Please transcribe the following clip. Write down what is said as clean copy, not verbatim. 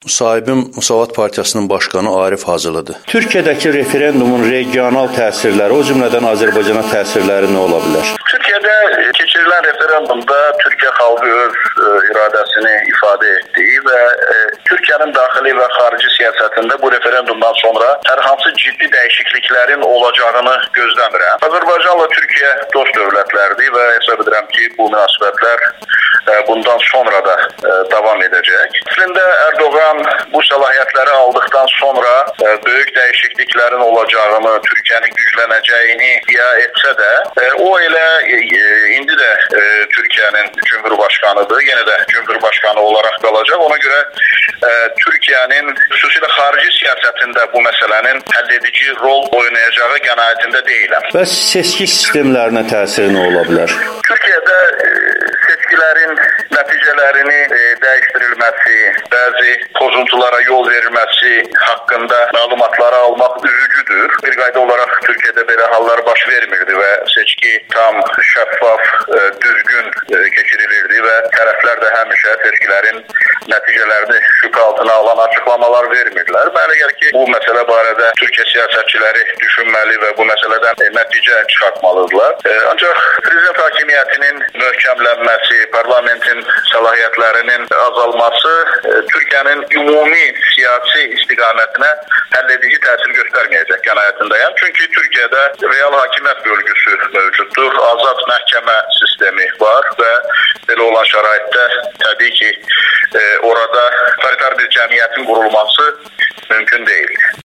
Müsahibim Müsavat Partiyasının başqanı Arif Hacılıdır. Türkiyədəki referendumun regional təsirləri, o cümlədən Azərbaycana təsirləri nə ola bilər? Türkiyədə keçirilən referendumda Türkiyə xalqı öz iradəsini ifadə etdiyi və Türkiyənin daxili və xarici siyasətində bu referendumdan sonra hər hansı ciddi dəyişikliklərin olacağını gözləmirəm. Azərbaycanla Türkiyə dost dövlətlərdir və hesab edirəm ki, bu münasibətlər bundan sonra da davam edəcək. Əslində Erdoğan bu səlahiyyətləri aldıqdan sonra böyük dəyişikliklərin olacağını, Türkiyənin güclənəcəyini iddia etsə də, o elə indi də Türkiyənin Cumhurbaşqanıdır, yenə də Cumhurbaşqanı olaraq qalacaq. Ona görə Türkiyənin xüsusilə xarici siyasətində bu məsələnin həlledici rol oynayacağı qənaətində deyiləm. Və seçki sistemlərinə təsiri nə ola bilər? Türkiyədə seçkilərin nəticələrini dəyişdirilməsi, bəzi pozuntulara yol verilməsi haqqında məlumatları almaq üzücüdür. Bir qayda olaraq Türkiyədə belə hallar baş vermirdi və seçki tam şəffaf, düzgün keçirilirdi və tərəflər də həmişə seçkilərin nəticələrini şübhə altına alan açıqlamalar vermirdilər. Mənə gəlir ki, bu məsələ barədə Türkiyə siyasətçiləri düşünməli və bu məsələdən nəticə çıxartmalıdırlar. Ancaq prezident hakimiyyətinin möhkəmlənməsi, parlamentin səlahiyyətlərinin azalması Türkiyənin ümumi siyasi istiqamətinə həlledici təsir göstərməyəcək qənaətindəyəm. Çünki Türkiyədə real hakimiyyət bölgüsü mövcuddur, azad məhkəmə sistemi var və belə olan şəraitdə təbii ki, orada autoritar bir cəmiyyətin qurulması mümkün deyil.